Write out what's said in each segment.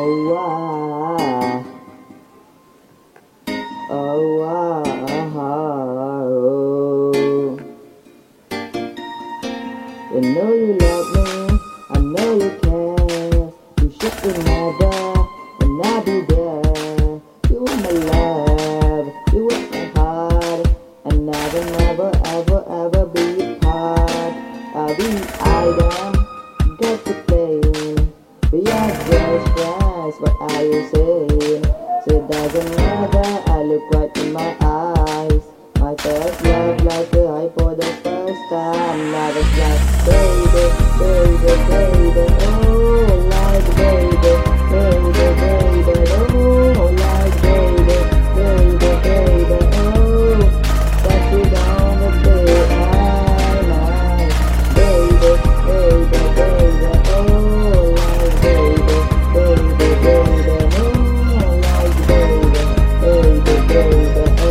Oh, oh, oh. I know you love me, I know you care. You should remember, and I'll be there. You were my love, you were my heart, and I will never, ever, ever be apart. I'll be item, got to play. We are just friends, what are you saying? So it doesn't matter, I look right in my eyes. My first love like a high for the first time. Love is like baby, baby, baby, oh, like baby, baby, baby, oh, like baby, baby, baby, oh, that you don't baby, baby, baby, baby, oh, like baby, baby, baby, oh, like baby, baby, baby, oh.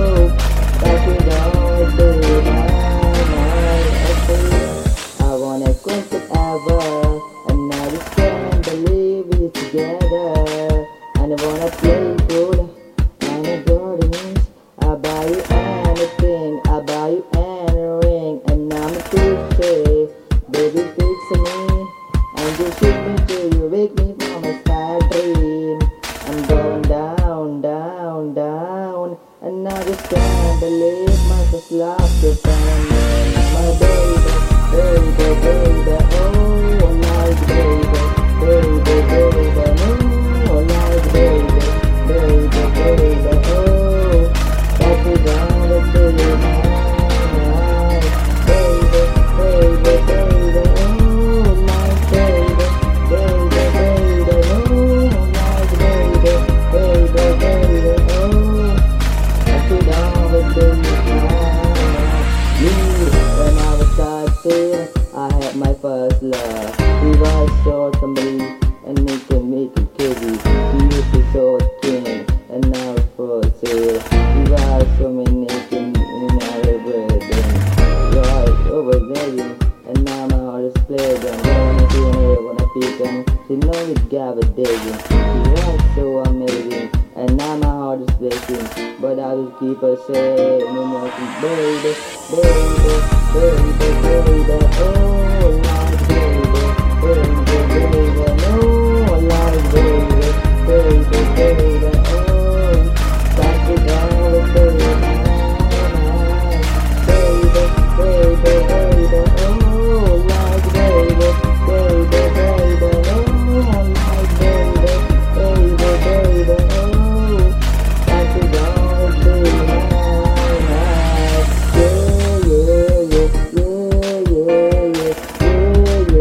I wanna quit forever, and now we can't believe it together. And I wanna play good, and I got things. I buy you anything, I buy you any ring, and I'm a teacher, baby fix me, and you shoot me till you wake me from a sad dream. I'm going down, down, down, and I just can't believe my first love you're telling me, my baby, baby, baby, oh, like baby, baby, baby, oh, like baby, baby, baby, oh, that you down to do you night, baby, baby, baby, oh, like baby, baby, baby, oh, like baby, baby, baby, oh, that you down to do you night. When I was 13, I had my first love. He was short and big, and he can make it kitty. He used to show skin, and now it's for sale. He was so many things in our wedding. Right over there, and now my heart is playing. Wanna see her, wanna pick him. She know it got a digging. She was so amazing, and now my heart is breaking. But I will keep her safe, baby, baby, baby, baby, oh.